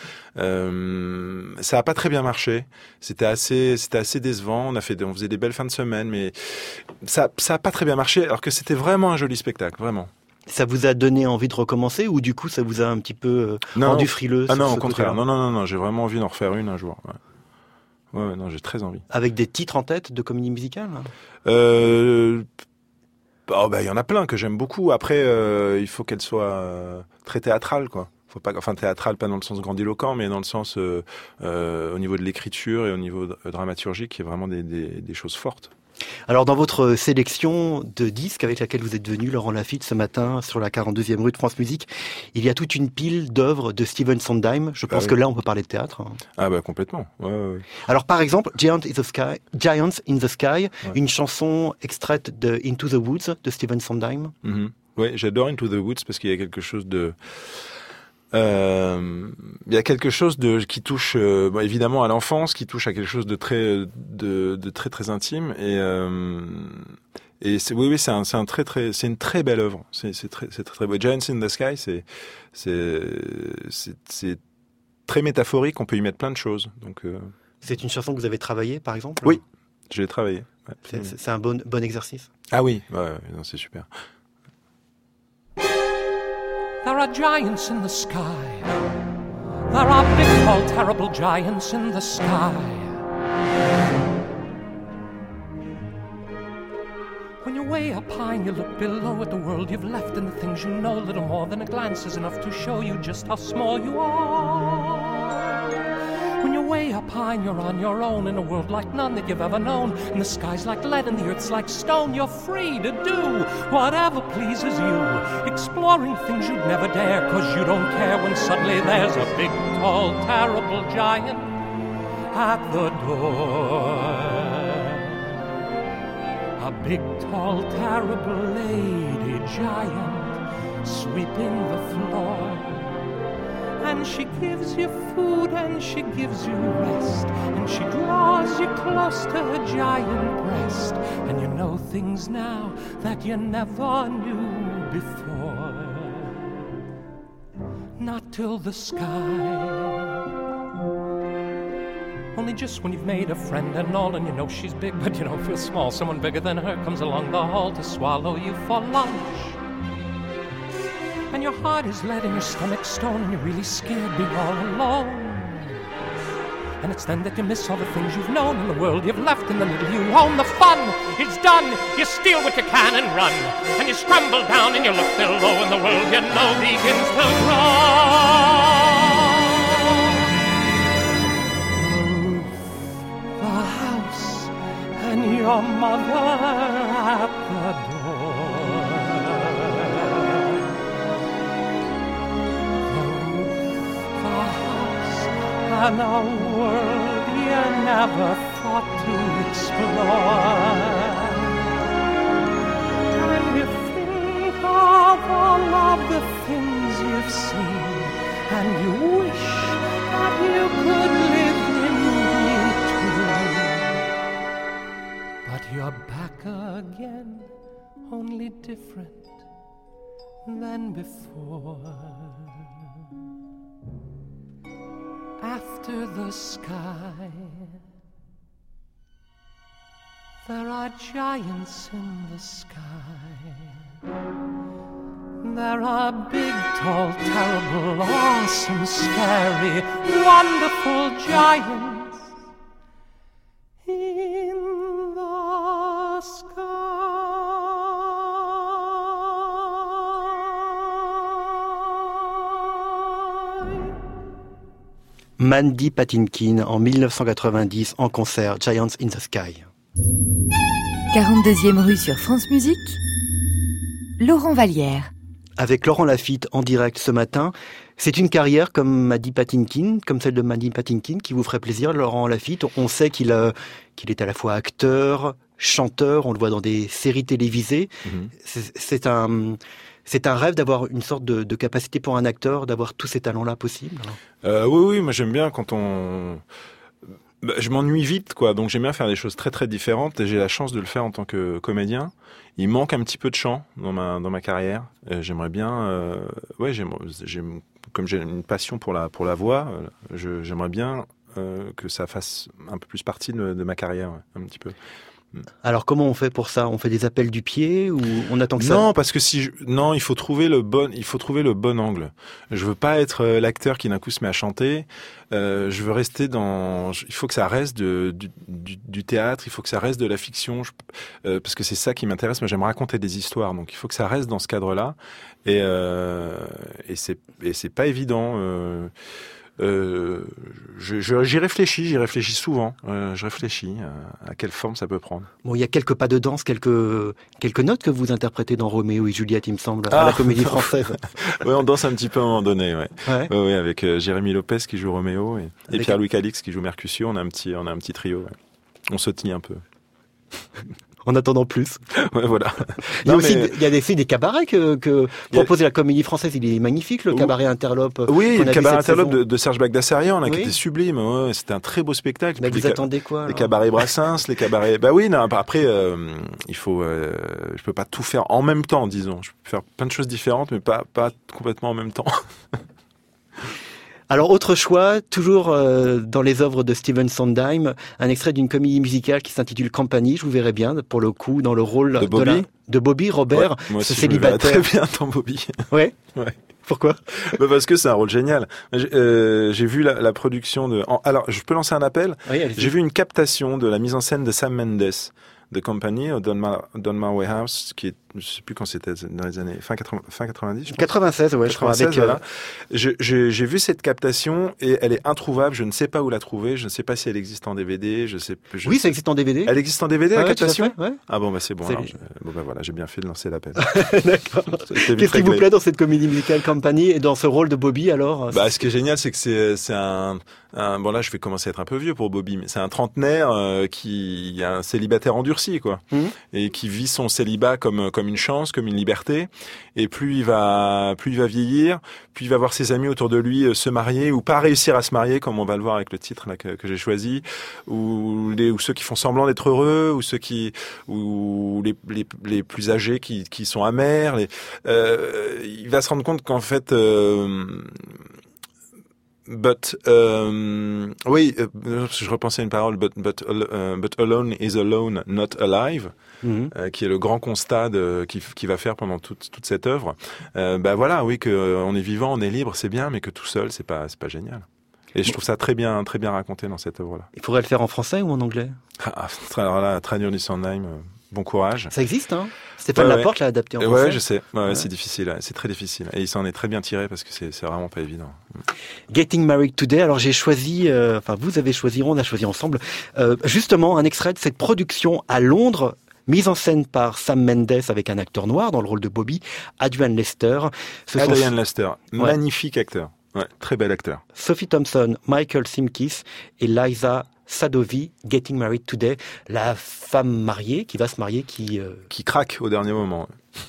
Ça a pas très bien marché. C'était assez décevant. On faisait des belles fins de semaine, mais ça a pas très bien marché. Alors que c'était vraiment un joli spectacle, vraiment. Ça vous a donné envie de recommencer ou du coup ça vous a un petit peu rendu frileux? Ah non, au contraire. Non, j'ai vraiment envie d'en refaire une un jour. Ouais, non, j'ai très envie. Avec des titres en tête de comédie musicale? Il y en a plein que j'aime beaucoup. Après, il faut qu'elle soit très théâtrale, quoi. Faut pas, théâtrale, pas dans le sens grandiloquent, mais dans le sens au niveau de l'écriture et au niveau dramaturgique, il y a vraiment des choses fortes. Alors dans votre sélection de disques avec laquelle vous êtes venu, Laurent Lafitte, ce matin sur la 42e rue de France Musique, il y a toute une pile d'œuvres de Stephen Sondheim. Je pense que là on peut parler de théâtre. Ah bah complètement. Ouais. Alors par exemple, Giants in the Sky, une chanson extraite de Into the Woods de Stephen Sondheim. Mm-hmm. Oui, j'adore Into the Woods parce qu'il y a quelque chose de... il y a quelque chose qui touche évidemment à l'enfance, qui touche à quelque chose de très très intime et c'est une très belle œuvre. C'est très beau. Giants in the Sky, c'est très métaphorique. On peut y mettre plein de choses. Donc c'est une chanson que vous avez travaillée, par exemple? Oui, je l'ai travaillée. Ouais. C'est un bon exercice. Ah oui, non, c'est super. There are giants in the sky. There are big, tall, terrible giants in the sky. When you're way up high and you look below at the world you've left and the things you know, little more than a glance is enough to show you just how small you are. When you're way up high and you're on your own in a world like none that you've ever known. And the sky's like lead and the earth's like stone. You're free to do whatever pleases you, exploring things you'd never dare, 'cause you don't care when suddenly there's a big, tall, terrible giant at the door. A big, tall, terrible lady giant sweeping the floor. And she gives you food and she gives you rest, and she draws you close to her giant breast, and you know things now that you never knew before. Not till the sky. Only just when you've made a friend and all, and you know she's big, but you don't feel small. Someone bigger than her comes along the hall to swallow you for lunch. And your heart is lead and your stomach stone, and you're really scared being all alone. And it's then that you miss all the things you've known in the world you've left in the middle you own. The fun is done. You steal what you can and run, and you scramble down and you look below, and the world you know begins to grow. And your mother at the door. The house and a world you never thought to explore. And you think of all of the things you've seen, and you wish that you could live in between. But you're back again, only different than before. After the sky, there are giants in the sky. There are big, tall, terrible, awesome, scary, wonderful giants in the sky. Mandy Patinkin en 1990 en concert Giants in the Sky. 42e rue sur France Musique, Laurent Vallière. Avec Laurent Lafitte en direct ce matin, c'est une carrière comme Mandy Patinkin, comme celle de Mandy Patinkin, qui vous ferait plaisir, Laurent Lafitte. On sait qu'il est à la fois acteur, chanteur, on le voit dans des séries télévisées. Mm-hmm. C'est un rêve d'avoir une sorte de capacité pour un acteur, d'avoir tous ces talents-là possibles. Oui, moi j'aime bien quand je m'ennuie vite, quoi. Donc j'aime bien faire des choses très très différentes, et j'ai la chance de le faire en tant que comédien. Il manque un petit peu de chant dans ma carrière. J'aimerais bien, comme j'ai une passion pour la voix, j'aimerais bien que ça fasse un peu plus partie de ma carrière, un petit peu. Alors comment on fait pour ça ? On fait des appels du pied ou on attend que ça ? Non, parce que il faut trouver le bon angle. Je veux pas être l'acteur qui d'un coup se met à chanter. Je veux rester il faut que ça reste du théâtre, il faut que ça reste de la fiction, parce que c'est ça qui m'intéresse. Moi, j'aime raconter des histoires, donc il faut que ça reste dans ce cadre-là. Et c'est pas évident. J'y réfléchis souvent. Je réfléchis à quelle forme ça peut prendre. Bon, il y a quelques pas de danse, quelques notes que vous interprétez dans Roméo et Juliette, il me semble, à la Comédie Française. Oui, on danse un petit peu à un moment donné, ouais. Ouais, avec Jérémy Lopez qui joue Roméo et Pierre-Louis Calix qui joue Mercutio. On a un petit trio. Ouais. On sautille un peu. En attendant plus. Ouais, voilà. Il y a des cabarets que propose la Comédie Française. Il est magnifique, le cabaret Interlope. Oui, le cabaret Interlope de Serge Bagdasarian, qui était sublime. Ouais, c'était un très beau spectacle. Mais vous attendez quoi, alors ? Les cabarets Brassens, les cabarets. Bah oui, non. Après, il faut. Je peux pas tout faire en même temps, disons. Je peux faire plein de choses différentes, mais pas complètement en même temps. Alors, autre choix, toujours dans les œuvres de Stephen Sondheim, un extrait d'une comédie musicale qui s'intitule Compagnie. Je vous verrai bien, pour le coup, dans le rôle de Bobby Robert, ce célibataire. Très bien dans Bobby. Ouais. Pourquoi ? Parce que c'est un rôle génial. J'ai vu la production alors, je peux lancer un appel ? Oui, j'ai vu une captation de la mise en scène de Sam Mendes de Compagnie au Donmar Warehouse, qui est sais plus quand c'était, dans les années fin 90, je pense. 96, ouais, 96, je crois. Avec, voilà. J'ai vu cette captation et elle est introuvable. Je ne sais pas où la trouver. Je ne sais pas si elle existe en DVD. Oui, ça existe en DVD. Elle existe en DVD, la captation. Ouais. Ah bon, bah c'est bon. Alors, voilà, j'ai bien fait de lancer l'appel. D'accord. Qu'est-ce qui vous plaît dans cette comédie musicale Company et dans ce rôle de Bobby alors? Bah, ce qui est génial, c'est que c'est un bon, là, je vais commencer à être un peu vieux pour Bobby, mais c'est un trentenaire qui est un célibataire endurci, quoi, et qui vit son célibat comme une chance, comme une liberté. Et plus il va vieillir, plus il va voir ses amis autour de lui se marier ou pas réussir à se marier, comme on va le voir avec le titre là que j'ai choisi, ou ceux qui font semblant d'être heureux, ou les plus âgés qui sont amers. Il va se rendre compte qu'en fait je repensais à une parole, but alone is alone, not alive, qui est le grand constat qui va faire pendant toute cette œuvre. Voilà, oui, que on est vivant, on est libre, c'est bien, mais que tout seul, c'est pas génial. Et je trouve ça très bien raconté dans cette œuvre-là. Il faudrait le faire en français ou en anglais? Alors là, traduire du Sondheim, bon courage. Ça existe, hein? Stéphane Laporte l'a adapté en français. Ouais, je sais. Ouais. C'est difficile, c'est très difficile. Et il s'en est très bien tiré parce que c'est vraiment pas évident. Getting Married Today. Alors j'ai choisi, vous avez choisi, on a choisi ensemble, justement un extrait de cette production à Londres, mise en scène par Sam Mendes avec un acteur noir dans le rôle de Bobby, Adrian Lester. Lester, magnifique acteur. Ouais, très bel acteur. Sophie Thompson, Michael Simkis et Liza Sadovi, Getting Married Today, la femme mariée qui va se marier, qui craque au dernier moment.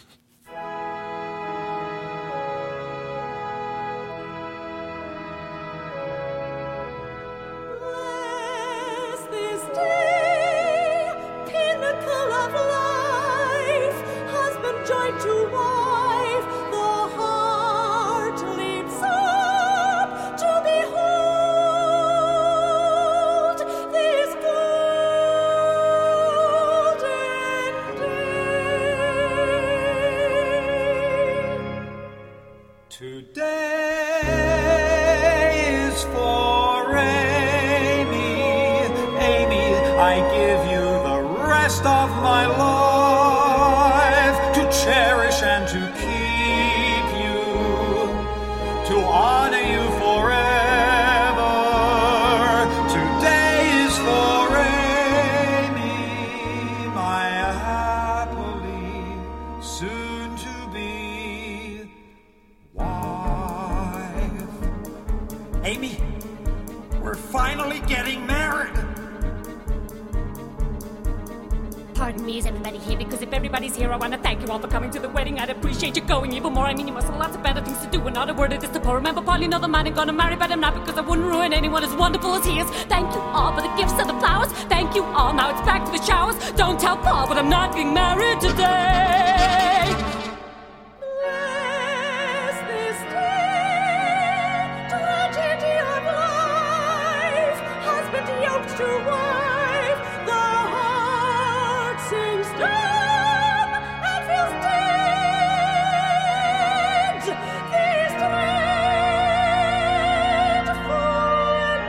Pardon me, is everybody here? Because if everybody's here, I want to thank you all for coming to the wedding. I'd appreciate you going even more. I mean, you must have lots of better things to do and not a word of this to pour. Remember, Paul, you know the man I'm gonna marry, but I'm not because I wouldn't ruin anyone as wonderful as he is. Thank you all for the gifts and the flowers. Thank you all. Now it's back to the showers. Don't tell Paul, but I'm not getting married today. Bless this day, tragedy of life, husband yoked to wife, the heart sings dumb and feels dead. These dreadful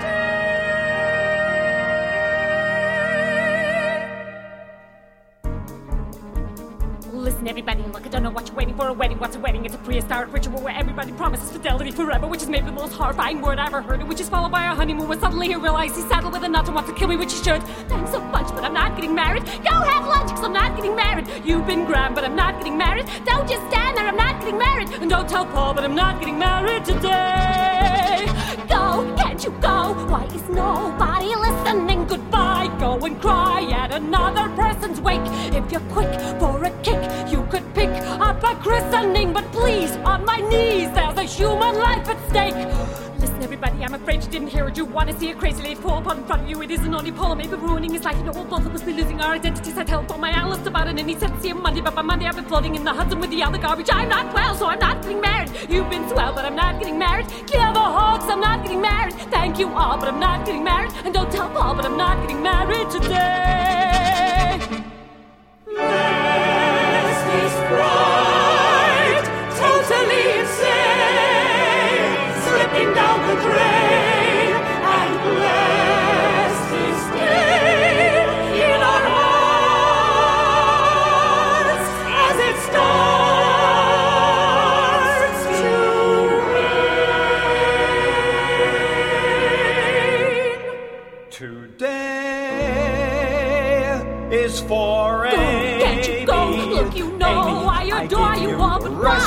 days. Listen, everybody, look, I don't know what you're waiting for. A wedding, what's a wedding? It's a prehistoric ritual where everybody promises fidelity forever, which is maybe the most horrifying word I ever heard, which is followed by a honeymoon where suddenly he realizes he's saddled with another, wants to kill me, which he should. Thanks so much, but I'm not getting married. Go have lunch, cause I'm not getting married. You've been grand, but I'm not getting married. Don't just stand there, I'm not getting married. And don't tell Paul, but I'm not getting married today. Go, can't you go? Why is nobody listening? Goodbye, go and cry at another person's wake. If you're quick for a kick, you could pick up a christening, but please, on my knees, there's a human life at stake. Listen, everybody, I'm afraid you didn't hear it. You want to see a crazy lady fall upon in front of you. It isn't only Paul, maybe ruining his life. You know, we'll both of us be losing our identities. I tell my analyst about it, and he said to see him Monday, but by Monday I've been floating in the Hudson with the other garbage. I'm not well, so I'm not getting married. You've been swell, but I'm not getting married. Clear the hoax, I'm not getting married. Thank you all, but I'm not getting married. And don't tell Paul, but I'm not getting married today. Bless this bride, totally insane, slipping down the drain, and bless this day in our hearts as it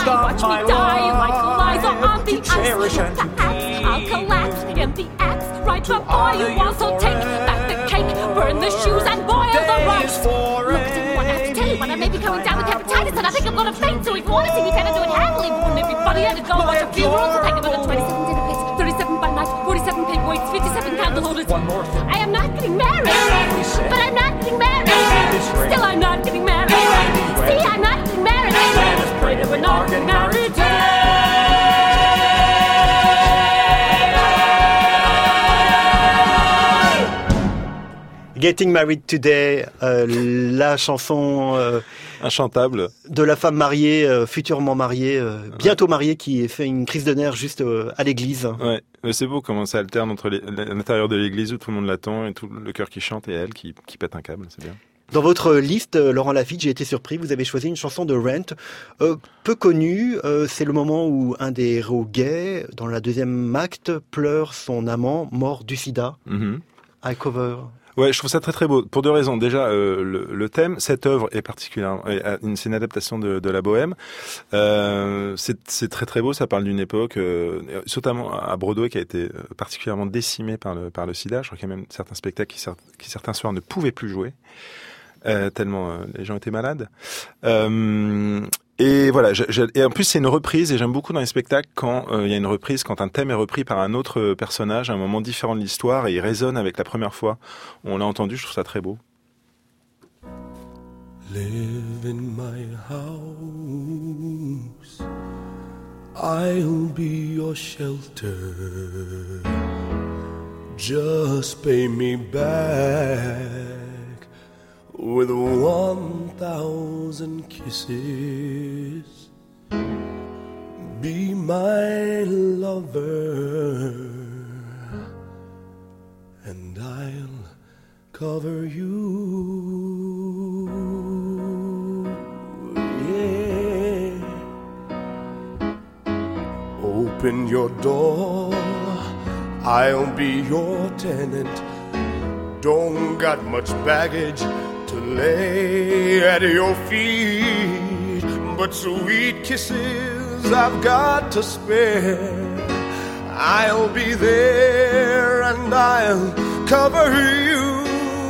watch me die like Eliza on the ice. I'll collapse in the axe right before you also take back the cake, burn the shoes and boil the rice. Look, I didn't want to have to tell you when I may be coming down with hepatitis and I think I'm gonna faint, so if you want to see me kind of do it happily, wouldn't it be funny? I had to go watch a few rules and take about a 27 dinner plates, 37 by night, 47 paperweights, 57 candle holders. One more thing. I am not getting married, but I'm not getting married. Still, I'm not getting married. See, I'm not getting married. Pray that we're not getting married today. Getting Married Today, la chanson inchantable de la femme mariée, futurement mariée, bientôt mariée, qui fait une crise de nerfs juste à l'église. Ouais, c'est beau comment ça alterne entre l'intérieur de l'église où tout le monde l'attend et tout le chœur qui chante et elle qui pète un câble, c'est bien. Dans votre liste, Laurent Lafitte, j'ai été surpris, vous avez choisi une chanson de Rent, peu connue, c'est le moment où un des héros gays, dans la deuxième acte, pleure son amant mort du sida. I cover... Ouais, je trouve ça très très beau pour deux raisons. Déjà, le thème, cette œuvre est particulièrement, c'est une adaptation de la Bohème. C'est très très beau. Ça parle d'une époque, notamment à Broadway, qui a été particulièrement décimée par le SIDA. Je crois qu'il y a même certains spectacles qui certains soirs ne pouvaient plus jouer tellement les gens étaient malades. Et voilà, et en plus c'est une reprise et j'aime beaucoup dans les spectacles quand il y a une reprise, quand un thème est repris par un autre personnage à un moment différent de l'histoire et il résonne avec la première fois. On l'a entendu, je trouve ça très beau. Live in my house, I'll be your shelter. Just pay me back with 1,000 kisses. Be my lover, and I'll cover you. Yeah. Open your door, I'll be your tenant. Don't got much baggage to lay at your feet, but sweet kisses I've got to spare. I'll be there and I'll cover you.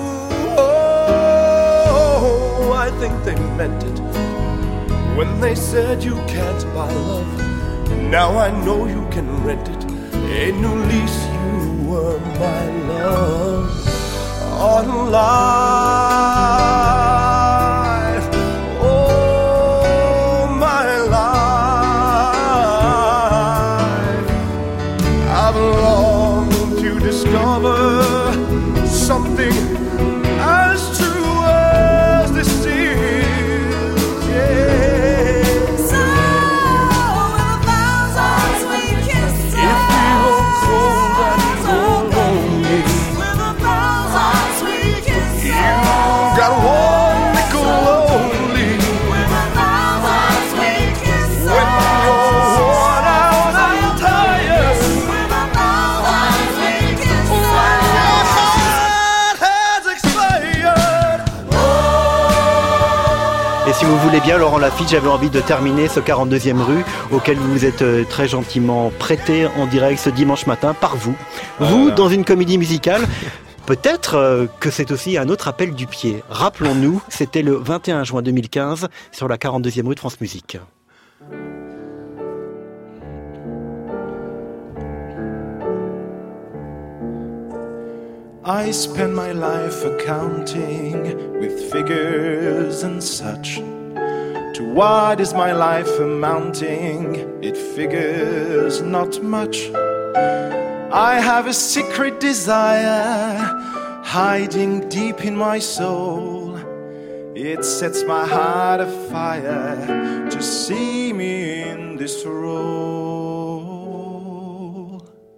Oh, I think they meant it when they said you can't buy love. Now I know you can rent it. A new lease, you were my love. On life, oh my life, I've longed to discover something as true as this is, yeah. So with 1,000 sweet kisses, if you were cold and you were lonely, got one nickel only. With 1,000 sweet kisses, when you're worn out and tired. With 1,000 sweet kisses, when your heart has expired. Oh. Et si vous voulez bien, Laurent Lafitte, j'avais envie de terminer ce 42e rue auquel vous vous êtes très gentiment prêté en direct ce dimanche matin par vous. Vous, dans une comédie musicale. Peut-être que c'est aussi un autre appel du pied. Rappelons-nous, c'était le 21 juin 2015 sur la 42e rue de France Musique. I spend my life accounting with figures and such. To what is my life amounting? It figures not much. I have a secret desire hiding deep in my soul. It sets my heart afire to see me in this role.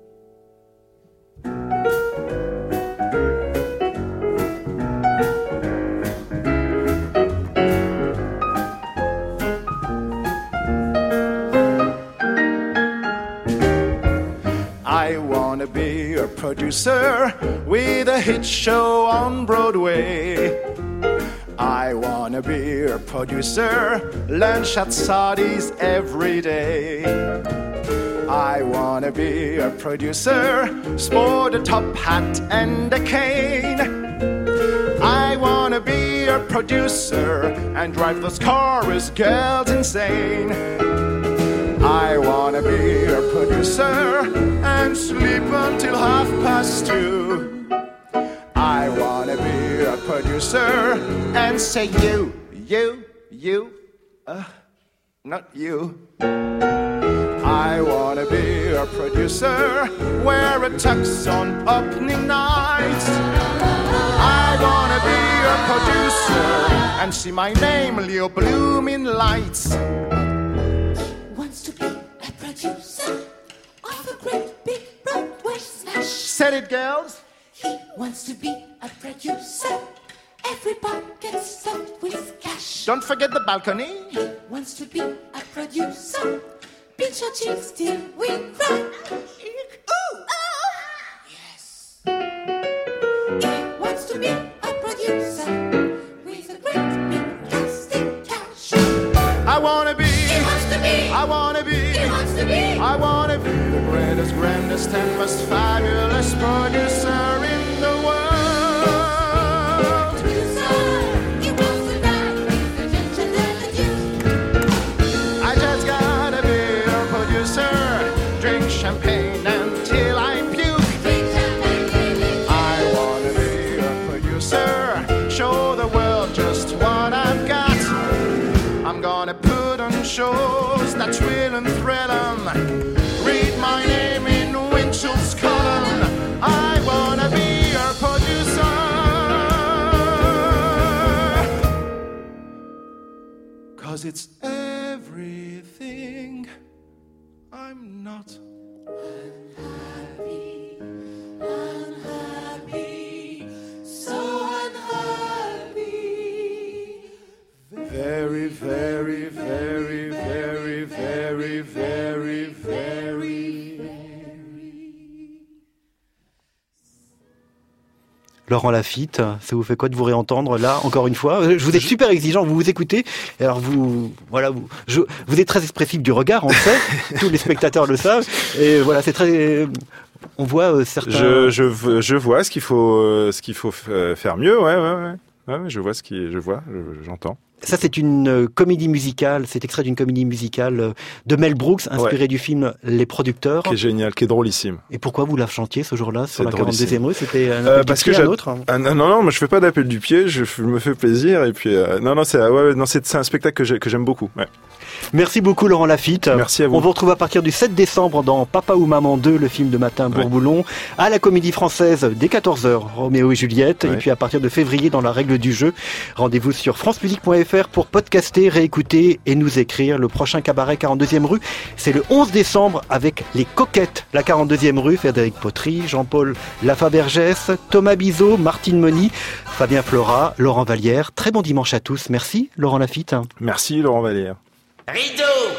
I wanna be a producer with a hit show on Broadway. I wanna wanna be a producer, lunch at Saudi's every day. I wanna be a producer, sport a top hat and a cane. I wanna be a producer and drive those chorus girls insane. I wanna be a producer and sleep until 2:30. I wanna be a producer and say you, not you. I wanna be a producer, wear a tux on opening nights. I wanna be a producer and see my name Leo bloom in lights. Wants to be a producer of a great big Broadway smash. Said it, girls. He wants to be a producer. Every bucket stuffed with cash. Don't forget the balcony. He wants to be a producer. Pinch your cheeks till we cry. Ooh! Yes. He wants to be a producer with a great big plastic cash. I wanna be. He wants to be. I wanna be. He wants to be. I wanna be the greatest, grandest, and most fabulous producer in the world. Champagne until I puke. I wanna be a producer, show the world just what I've got. I'm gonna put on shows that thrill and thrill 'em. Read my name in Winchell's column. I wanna be a producer, 'cause it's everything I'm not. Unhappy, so unhappy. Very, very, very, very, very, very, very. Laurent Lafitte, ça vous fait quoi de vous réentendre là, encore une fois? Je vous ai super exigeant, vous vous écoutez, et alors vous êtes très expressif du regard, on le sait, tous les spectateurs le savent, et voilà, c'est très... On voit certains... Je vois ce qu'il faut faire mieux, ouais, je vois j'entends. Ça, c'est une comédie musicale, c'est extrait d'une comédie musicale de Mel Brooks, inspirée du film Les Producteurs. Qui est génial, qui est drôlissime. Et pourquoi vous la chantiez ce jour-là sur la 42e rue? C'était un appel parce du pied, que un autre non, moi je fais pas d'appel du pied, je me fais plaisir, et puis c'est un spectacle que j'aime beaucoup. Ouais. Merci beaucoup Laurent Lafitte. Merci à vous. On vous retrouve à partir du 7 décembre dans Papa ou Maman 2, le film de Martin Bourboulon, à la Comédie Française dès 14h, Roméo et Juliette, et puis à partir de février dans La Règle du Jeu. Rendez-vous sur francemusique.fr pour podcaster, réécouter et nous écrire. Le prochain cabaret 42e rue, c'est le 11 décembre avec Les Coquettes. La 42e rue, Frédéric Potry, Jean-Paul Lafabergès, Thomas Bizot, Martine Moni, Fabien Flora, Laurent Vallière. Très bon dimanche à tous. Merci Laurent Lafitte. Merci Laurent Vallière. Rideau!